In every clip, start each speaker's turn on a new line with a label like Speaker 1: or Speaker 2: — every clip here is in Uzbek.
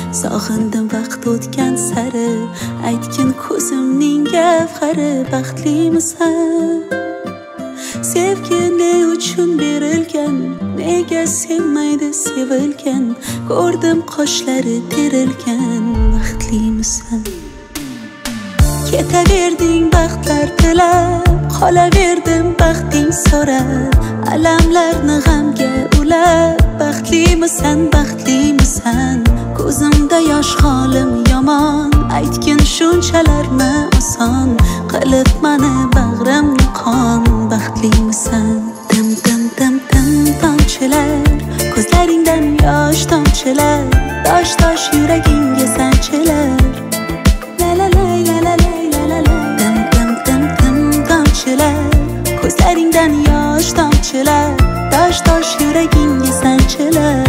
Speaker 1: sog'indim vaqt o'tgan sari, aytgin ko'zimning gavhari, baxtlimisan? Sevgi ne uchun berilgan, nega sevmaydi sevilgan, ko'rdim qoshlari terilgan, baxtlimisan? Ketaverding baxtlar tilab, qolaverdim baxting so'rab, alamlarni g'amga ulab, baxtlimisan, baxtlimisan? Ko'zimda yosh holim yomon, aytgin shunchalarmi oson, qilib mani bag'rimni qon, baxtlimisan? Dim dim dim dim tomchilar, ko'zlaringdan yosh tomchilar, tosh tosh yuragingga sanchilar, la la la la la la la la. Dim dim dim dim tomchilar, ko'zlaringdan yosh tomchilar, tosh tosh yuragingga sanchilar.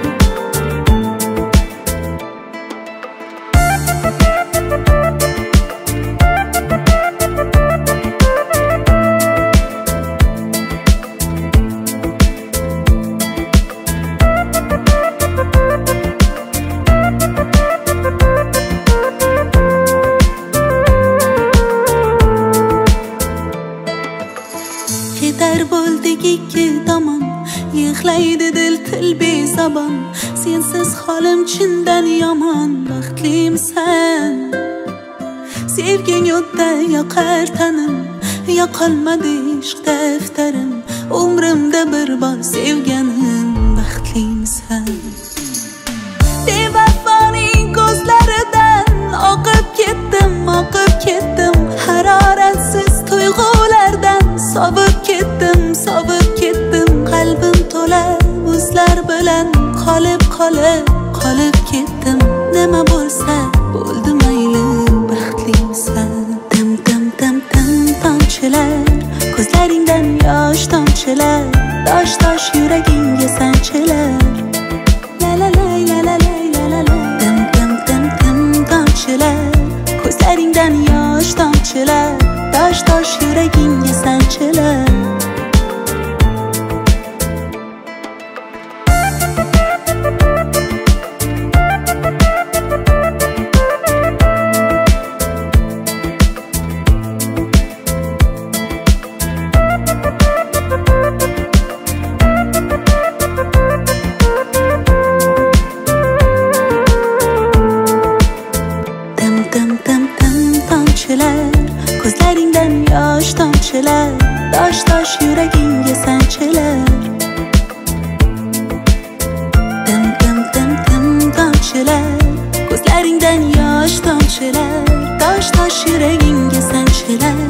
Speaker 1: Ketar bo'ldik ikki tomon, yig'laydi dil til bezabon, sensiz holim chindan yomon, baxtlimisan? Sevging o'tda yoqar tanim, yoqolmadi ishq daftarim, umrimda bir bor sevganim, baxtlimisan? Bevafoning ko'zlaridan oqib ketdim, haroratsiz tuyg'ulardan sovib ketdim, qalbim to'la buzlar bilan qolib ketdim, nima bo'lsa bo'ldi mayli, baxtlimisan? Dim dim dim dim tomchilar, ko'zlaringdan yosh tomchilar, tosh tosh yuragingga sanchilar, la la la la la la la la. Dim dim dim dim tomchilar, ko'zlaringdan yosh tomchilar, tosh tosh yuragingga sanchilar. Ko'zlaringdan yosh tomchilar, tosh tosh yuragingga sanchilar, dim dim dim dim tomchilar, ko'zlaringdan yosh tomchilar, tosh tosh yuragingga sanchilar.